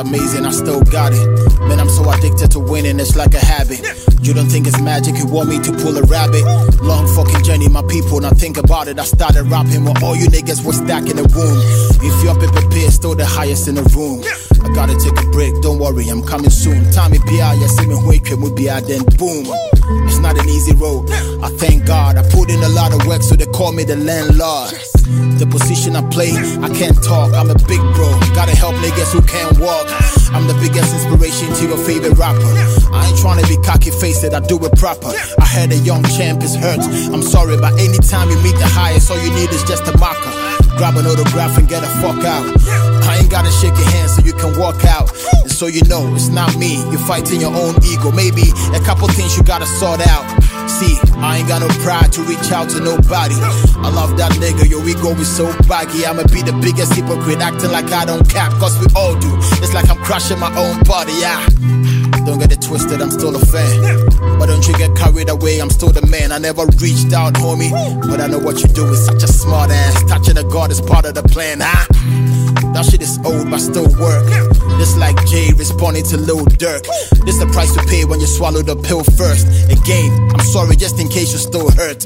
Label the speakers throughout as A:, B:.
A: amazing, I still got it. Man, I'm so addicted to winning, it's like a habit. You don't think it's magic, you want me to pull a rabbit. Long fucking journey, my people, now think about it. I started rapping when all you niggas were stacking the womb. If you're Pepe, still the highest in the room. I gotta take a break, don't worry, I'm coming soon. Time it be out, you see me wake up, we be out, then boom. It's not an easy road, I thank God. I put in a lot of work, so they call me the landlord. The position I play, I can't talk, I'm a big bro. Gotta help niggas who can't walk. I'm the biggest inspiration to your favorite rapper. I ain't trying to be cocky faced, I do it proper. I heard a young champ is hurt, I'm sorry, but anytime you meet the highest, all you need is just a marker. Grab an autograph and get the fuck out. I ain't gotta shake your hand so you can walk out. And so you know, it's not me, you're fighting your own ego. Maybe a couple things you gotta sort out. See, I ain't got no pride to reach out to nobody. I love that nigga, your ego is so baggy. I'ma be the biggest hypocrite, acting like I don't cap, cause we all do. It's like I'm crashing my own body, yeah. Don't get it twisted, I'm still a fan. But don't you get carried away, I'm still the man. I never reached out, homie, but I know what you do is such a smart ass. Touching a god is part of the plan, huh? That shit is old, but still work. Just like Jay responding to Lil Durk. This the price you pay when you swallow the pill first. Again, I'm sorry just in case you still hurt,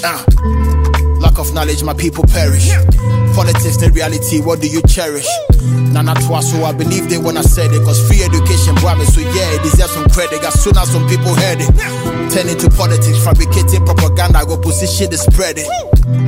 A: Lack of knowledge, my people perish. Politics and reality, what do you cherish? Nana Twaso, I believed it when I said it. Cause free education, boy, so yeah, it deserves some credit. As soon as some people heard it, turn into politics, fabricating propaganda, go position to spread it.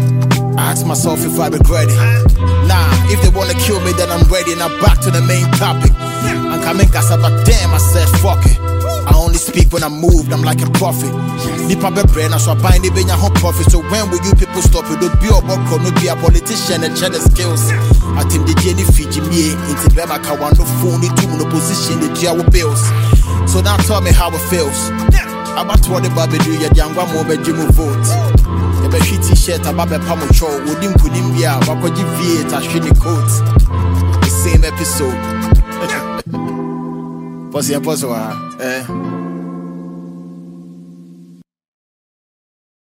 A: I ask myself if I regret it. Nah, if they wanna kill me, then I'm ready. Now back to the main topic. I'm coming cause but damn, I said fuck it. I only speak when I'm moved, I'm like a prophet. Nipa be brain, so I bind it in your home profit. So when will you people stop it? Don't be a boko, no be a politician and share the skills. I think the Jenny Fiji me into Bema Kawano phone to no position the Jawa bills. So now tell me how it feels. About what the baby do your young one more bedroom vote. The baby t-shirt about the pamucho, wouldn't put him here, but could you V8 a shitty coat? The same episode. Posse,